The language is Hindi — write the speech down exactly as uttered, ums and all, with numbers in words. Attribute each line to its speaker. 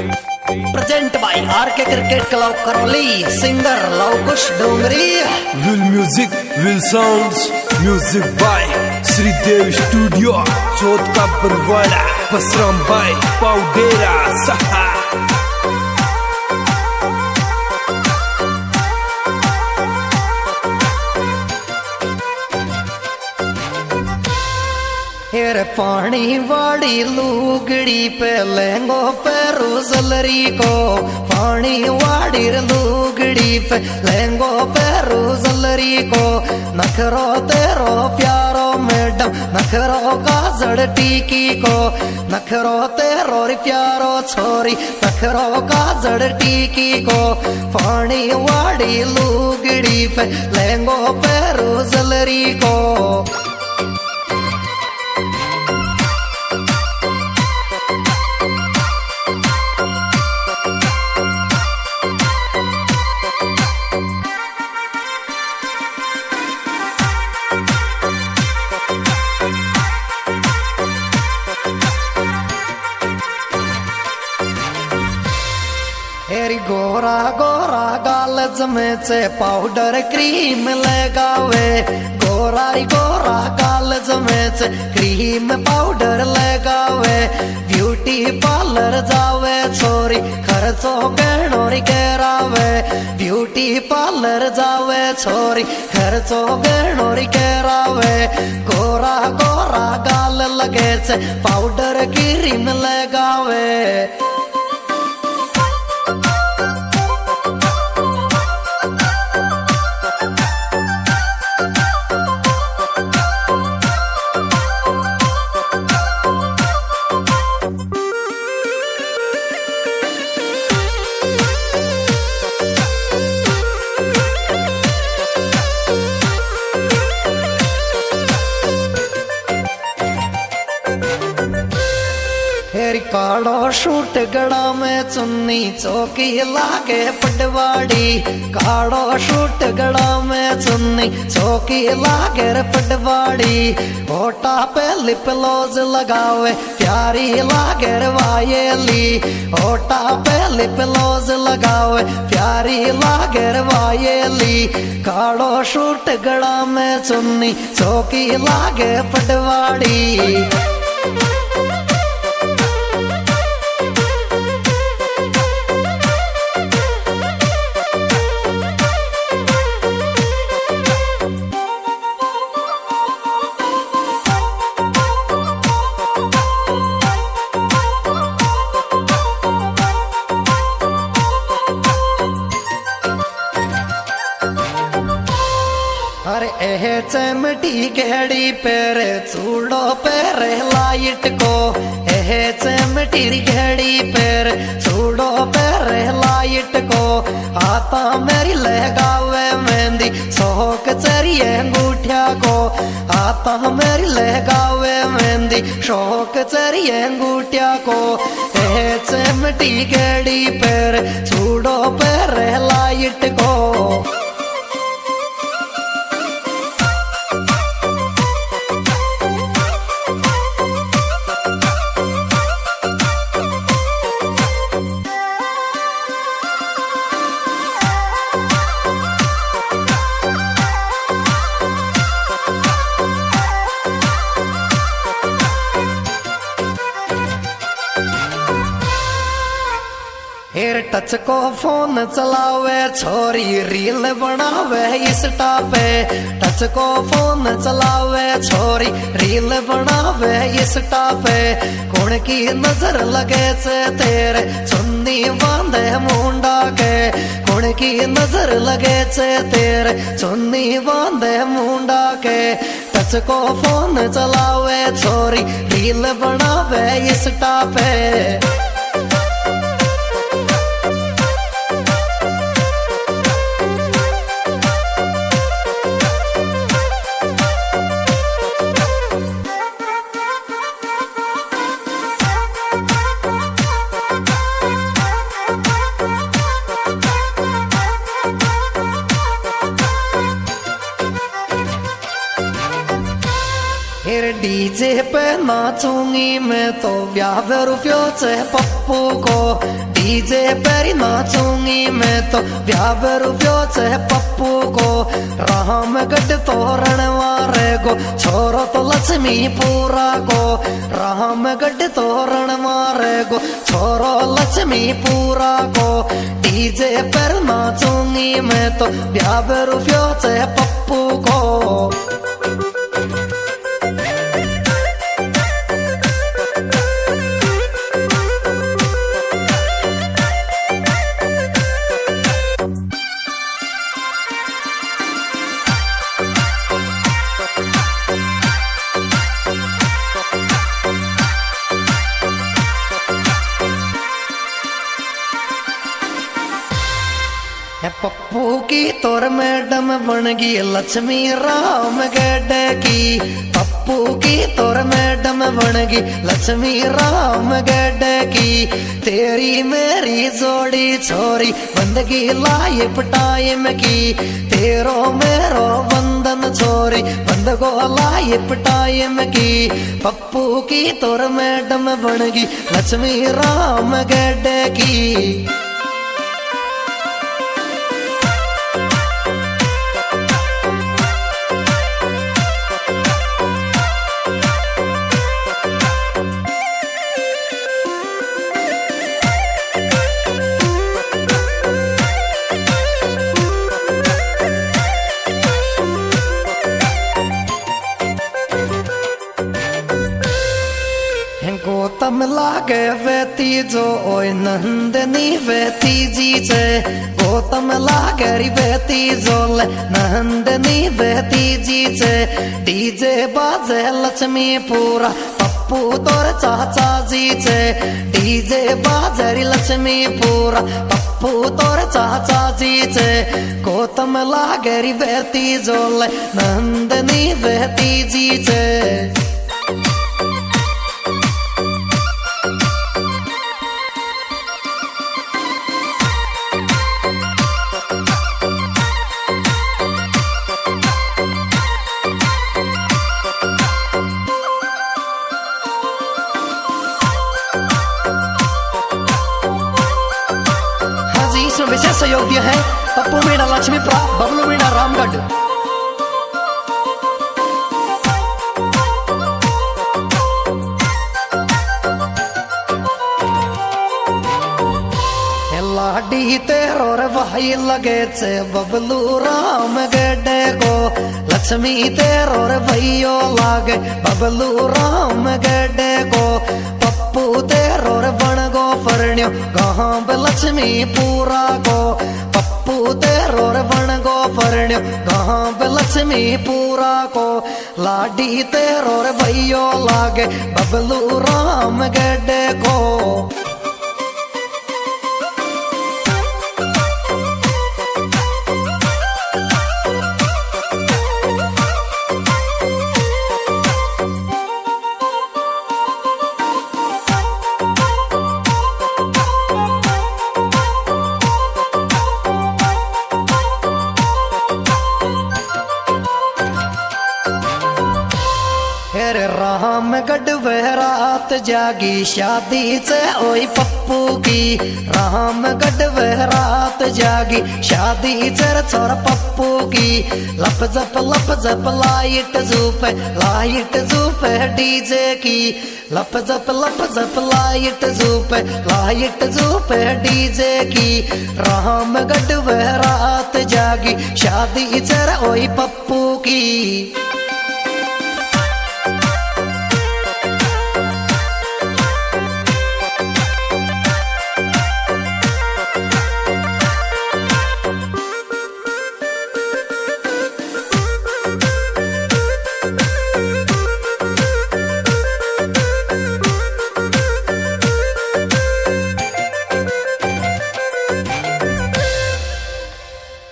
Speaker 1: Present by RK cricket club Karauli, singer Luvkush Dongri.
Speaker 2: Will music will sounds, music by Shridev studio, चौथ का परवाड़ा, पसराम बाय पाउडेरा सहा।
Speaker 1: हेर पानी वाड़ी लुगड़ी पे लहंगो पे रोजलरी को, पानी वाड़ी लुगड़ी पे लहंगो पे रोजलरी को। नखरो तेरो प्यारो मैडम, नखरो काजड़ टीकी को, नखरो तेरो प्यारो छोरी, नखरो काजड़ टीकी को। पानी वाड़ी लुगड़ी पे लहंगो पे रोजलरी को। हेरी गोरा गोरा गाल जमे से पाउडर क्रीम लगावे, गोरा गोरा गाल जमे से क्रीम पाउडर लगावे। ब्यूटी पार्लर जावे छोरी, खर्चो गहनोरी करावे। ब्यूटी पार्लर जावे छोरी, खर्चो गहनोरी करावे। गोरा गोरा गाल लगे से पाउडर क्रीम लगावे। काड़ो शूट गड़ा में चुन्नी चौकी लागे पटवाड़ी, काड़ो शूट गड़ा में चुन्नी चौकी लागे पटवाड़ी। होटा पे लिप लोज लगावे प्यारी लागे वायली, होटा पे लिप लोज लगावे प्यारी लागे वायली। काड़ो शूट गड़ा में चुन्नी चौकी लागे पटवाड़ी। अरे एह चमटी घड़ी पेरे चूड़ो पेरे लाइट को, एह चमटी घड़ी पेरे चूड़ो पेरे लाइट को। आता मेरी लगावे मेहंदी शौक चरिए अंगूठिया को, आता मेरी लगावे मेहंदी शौक चरिए अंगूठिया को। एह चमटी घड़ी पेरे चूड़ो पेरे लाइट को। हेर टच को फोन चलावे छोरी, रील बनावे इंस्टा पे। टच को फोन चलावे छोरी, रील बनावे इंस्टा पे। कौन की नजर लगे से तेरे चुन्नी बांधे मुंडा के, कौन की नजर लगे से तेरे चुन्नी बांधे मुंडा के। टच को फोन चलावे छोरी, रील बनावे इंस्टा पे। फिर डीजे पे नाचूंगी मैं तो ब्याह रुपयों से पप्पू को, डीजे पर नाचूंगी मैं तो ब्याह रुपयो से पप्पू को राम गढ़ तोरण वारे को छोरो तो लक्ष्मी पूरा को राम गढ़ तोरण मारे को छोरो लक्ष्मी पूरा को डीजे पर नाचूंगी मैं तो ब्याह रुपयो से पप्पू को पप्पू की तोर मैडम बन गई लक्ष्मी राम गढ़ की पप्पू की तोर मैडम बन गई लक्ष्मी राम गढ़ की तेरी मेरी जोड़ी छोरी बंदगी लाई टाइम की तेरो मेरो बंधन छोरी बंदगो लाई टाइम की पप्पू की तोर मैडम बन गई लक्ष्मी राम गढ़ की गौतम लागे वेती जो ओय नंदनी वेती जी छे गौतम लागे री वेती जो ले नंदनी वेती जी छे डीजे बाजे लक्ष्मी पूरा पप्पू तोर चाचा जी छे डीजे बाजे री लक्ष्मी पूरा पप्पू तोर चाचा जी छे गौतम लागे री वेती जो ले नंदनी वेती जी छे विशेष सहयोग दिया है पप्पू मीणा लक्ष्मीपुरा बबलू मीणा रामगढ़ लाडी तेरो रे भाई लगे छे बबलू रामगढ़ को लक्ष्मी तेरो रे भैयो लागे बबलू रामगढ़ को पप्पू तेरो रे बणगो फरण्यो गांव लक्ष्मी पूरा को पप्पू तेरो रे बणगो फरण्यो गांव लक्ष्मी पूरा को लाडी तेरो रे भैयो लागे बबलू रामगढ़ को रामगढ़ वह रात जागी शादी से ओई पप्पू की रामगढ़ वह रात जागी शादी से छोरा पप्पू की लप जप लप जप लाइट जूप लाइट जूप डीजे की लप जप लप जप लाइट जूप लाइट जूप डीजे की रामगढ़ वह रात जागी शादी से ओई पप्पू की